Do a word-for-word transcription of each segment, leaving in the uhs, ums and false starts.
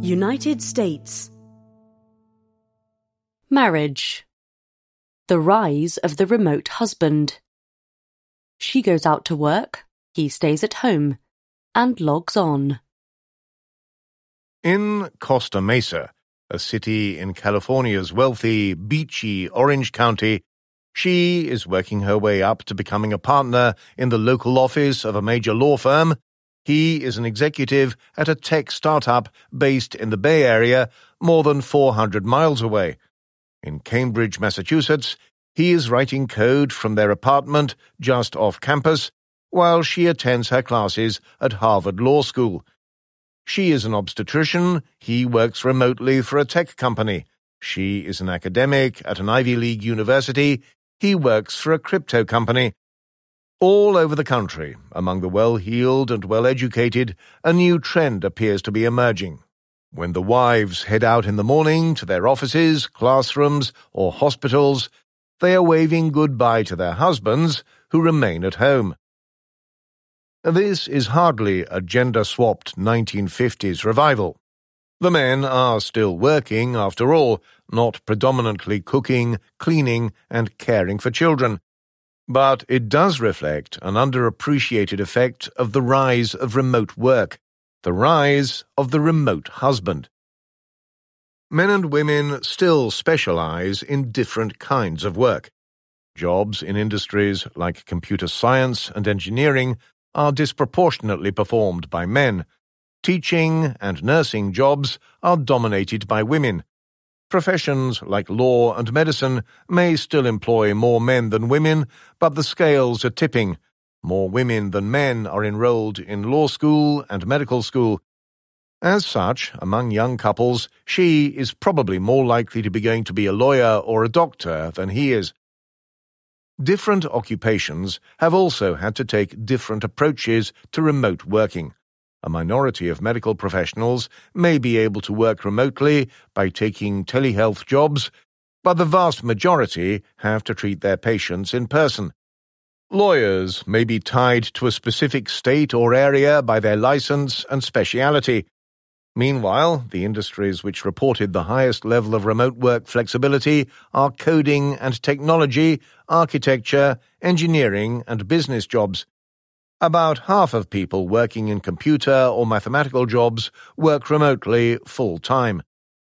United States. Marriage. The rise of the remote husband. She goes out to work, he stays at home, and logs on. In Costa Mesa, a city in California's wealthy, beachy Orange County, she is working her way up to becoming a partner in the local office of a major law firm. He is an executive at a tech startup based in the Bay Area, more than four hundred miles away. In Cambridge, Massachusetts, he is writing code from their apartment just off campus, while she attends her classes at Harvard Law School. She is an obstetrician, he works remotely for a tech company. She is an academic at an Ivy League university, he works for a crypto company. All over the country, among the well-heeled and well-educated, a new trend appears to be emerging. When the wives head out in the morning to their offices, classrooms, or hospitals, they are waving goodbye to their husbands, who remain at home. This is hardly a gender-swapped nineteen fifties revival. The men are still working, after all, not predominantly cooking, cleaning, and caring for children. But it does reflect an underappreciated effect of the rise of remote work, the rise of the remote husband. Men and women still specialize in different kinds of work. Jobs in industries like computer science and engineering are disproportionately performed by men. Teaching and nursing jobs are dominated by women. Professions like law and medicine may still employ more men than women, but the scales are tipping. More women than men are enrolled in law school and medical school. As such, among young couples, she is probably more likely to be going to be a lawyer or a doctor than he is. Different occupations have also had to take different approaches to remote working. A minority of medical professionals may be able to work remotely by taking telehealth jobs, but the vast majority have to treat their patients in person. Lawyers may be tied to a specific state or area by their license and speciality. Meanwhile, the industries which reported the highest level of remote work flexibility are coding and technology, architecture, engineering, and business jobs. About half of people working in computer or mathematical jobs work remotely full-time.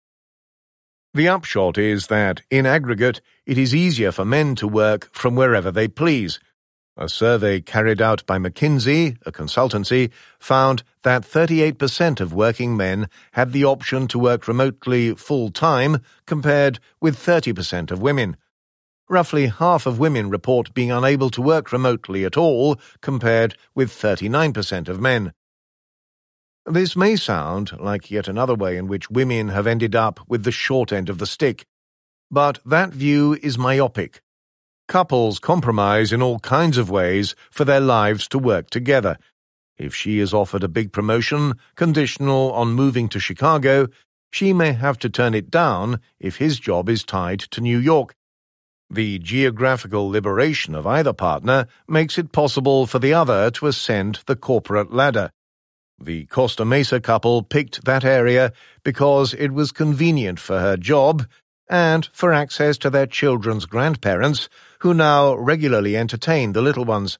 The upshot is that, in aggregate, it is easier for men to work from wherever they please. A survey carried out by McKinsey, a consultancy, found that thirty-eight percent of working men had the option to work remotely full-time, compared with thirty percent of women. Roughly half of women report being unable to work remotely at all, compared with thirty-nine percent of men. This may sound like yet another way in which women have ended up with the short end of the stick, but that view is myopic. Couples compromise in all kinds of ways for their lives to work together. If she is offered a big promotion, conditional on moving to Chicago, she may have to turn it down if his job is tied to New York. The geographical liberation of either partner makes it possible for the other to ascend the corporate ladder. The Costa Mesa couple picked that area because it was convenient for her job and for access to their children's grandparents, who now regularly entertain the little ones.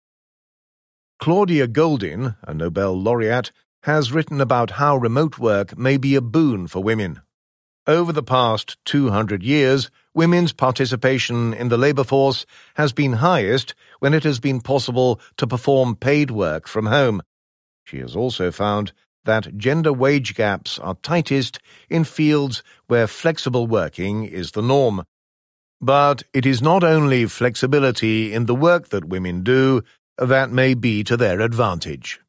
Claudia Goldin, a Nobel laureate, has written about how remote work may be a boon for women. Over the past two hundred years, women's participation in the labor force has been highest when it has been possible to perform paid work from home. She has also found that gender wage gaps are tightest in fields where flexible working is the norm. But it is not only flexibility in the work that women do that may be to their advantage.